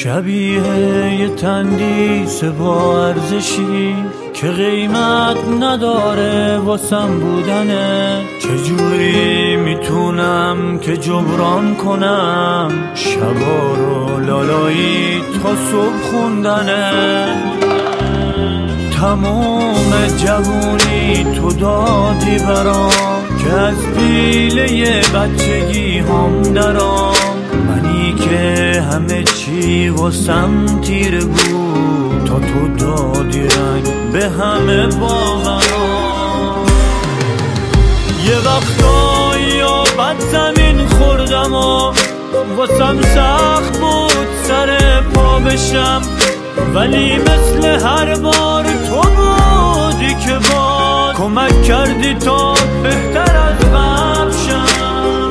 شبیه یه تندیس با ارزشی که قیمت نداره واسم بودنه. چجوری میتونم که جبران کنم شبا رو لالایی تا صبح خوندنه. تموم جوونی تو دادی برام که از پیله بچگی هم درام. منی که همه چی واسم تیره بود تا تو دادی رنگ به همه باورام. یه وقتایی بد زمین خوردم و واسم سخت بود سر پا بشم، ولی مثل هر بار تو بودی که باز کمک کردی تا بهتر از قبل شم.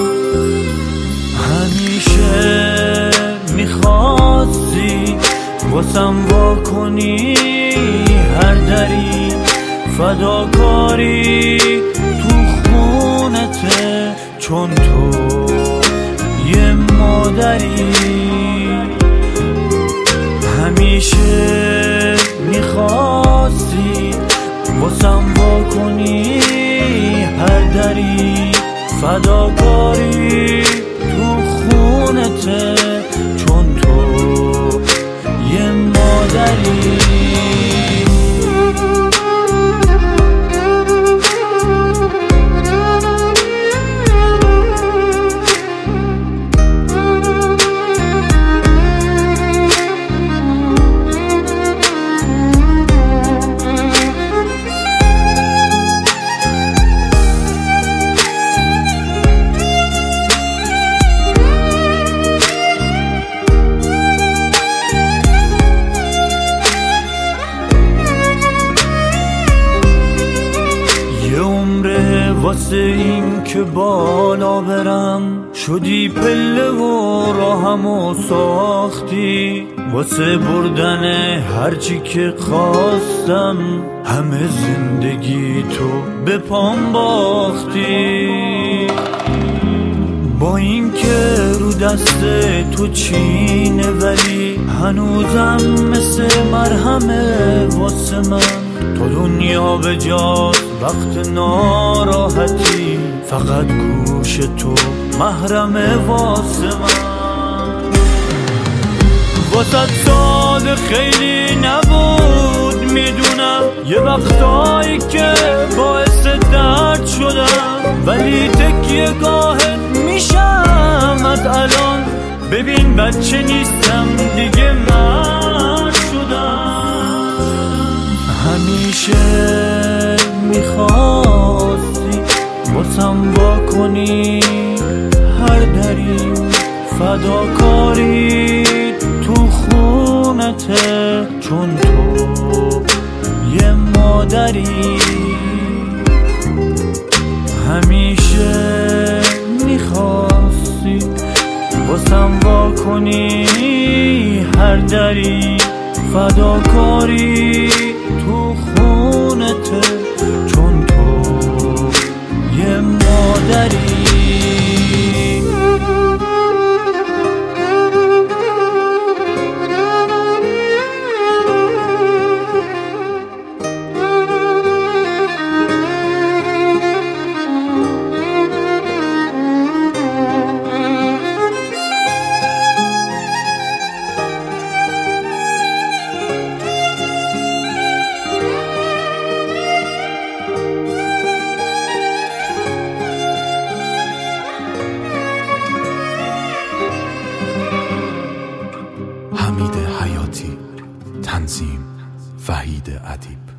همیشه میخواستی واسم وا کنی هر دری، فداکاری تو خونته چون تو یه مادری. همیشه میخواستی واسم وا کنی هر دری، فداکاری تو خونته چون تو یه مادری. واسه این که بالا برم شدی پله و راهمو ساختی، واسه بردن هرچی که خواستم همه زندگی تو به پام باختی. با این که رو دست تو چینه ولی هنوزم مثل مرهمه واسه من. تو دنیا به جاست وقت ناراحتی، فقط گوش تو محرمه واسه من. واسه سال خیلی نبود میدونم، یه وقتایی که باعث درد شدم، ولی تکیه گاهت میشم از الان. ببین بچه نیستم دیگه مرد شدم. همیشه میخواستی واسم وا کنی هر دری، فداکاری تو خونته چون تو یه مادری. همیشه میخواستی واسم وا کنی هر دری، فداکاری تو خونته چون تو یه مادری. حمید حیاتی، تنظیم وحید ادیب.